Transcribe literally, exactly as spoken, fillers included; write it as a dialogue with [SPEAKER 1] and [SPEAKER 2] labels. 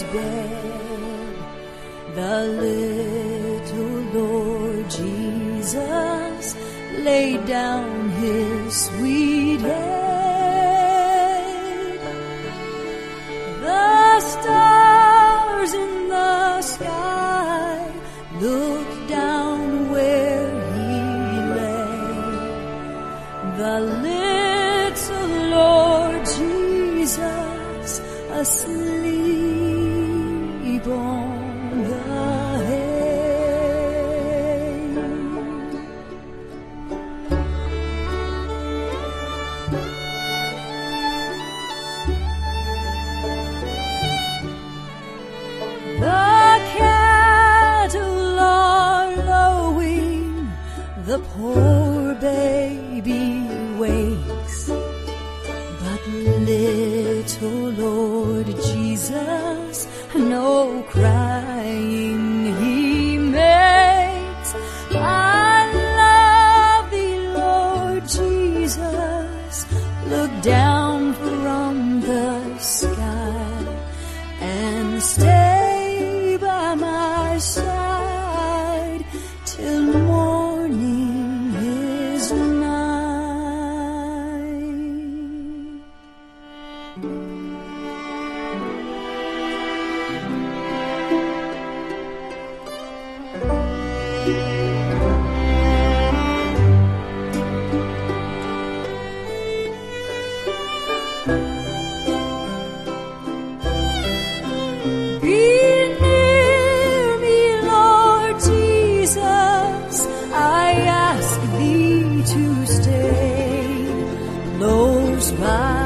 [SPEAKER 1] bed, the little Lord Jesus laid down his sweet head. The stars in the sky looked down where he lay. The little Lord Jesus asleep on the hay. The cattle are lowing, the poor baby wakes, but little Lord Jesus no crying he makes. I love thee, Lord Jesus, look down from the sky and stay by my side till morning is nigh. Be near me, Lord Jesus, I ask thee to stay close by.